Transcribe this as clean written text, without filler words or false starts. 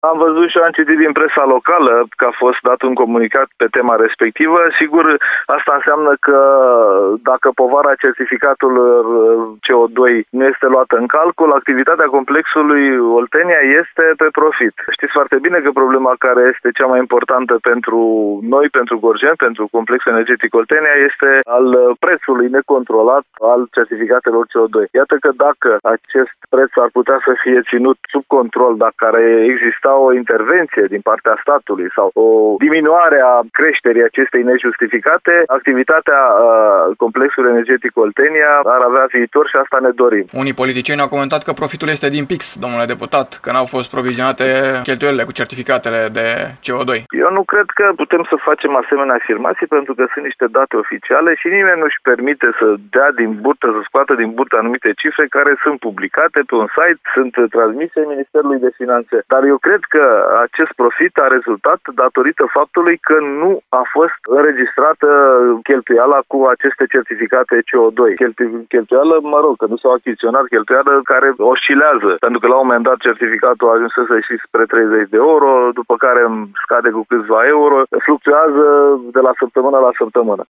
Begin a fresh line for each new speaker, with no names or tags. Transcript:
Am văzut și am citit din presa locală că a fost dat un comunicat pe tema respectivă. Sigur, asta înseamnă că dacă povara certificatelor CO2 nu este luată în calcul, activitatea complexului Oltenia este pe profit. Știți foarte bine că problema care este cea mai importantă pentru noi, pentru Gorjeni, pentru complexul energetic Oltenia, este al prețului necontrolat al certificatelor CO2. Iată că dacă acest preț ar putea să fie ținut sub control, dacă ar exista o intervenție din partea statului sau o diminuare a creșterii acestei nejustificate, activitatea complexului energetic Oltenia ar avea viitor și asta ne dorim.
Unii politicieni au comentat că profitul este din pix, domnule deputat, că n-au fost provizionate cheltuielile cu certificatele de CO2.
Eu nu cred că putem să facem asemenea afirmații pentru că sunt niște date oficiale și nimeni nu-și permite să dea din burtă, să scoată din burtă anumite cifre care sunt publicate pe un site, sunt transmise Ministerului de Finanțe. Dar eu cred că acest profit a rezultat datorită faptului că nu a fost înregistrată cheltuiala cu aceste certificate CO2. Cheltuială, mă rog, că nu s-au achiziționat, cheltuială care oscilează, pentru că la un moment dat certificatul a ajuns să și spre 30 de euro, după care scade cu câțiva euro, fluctuează de la săptămână la săptămână.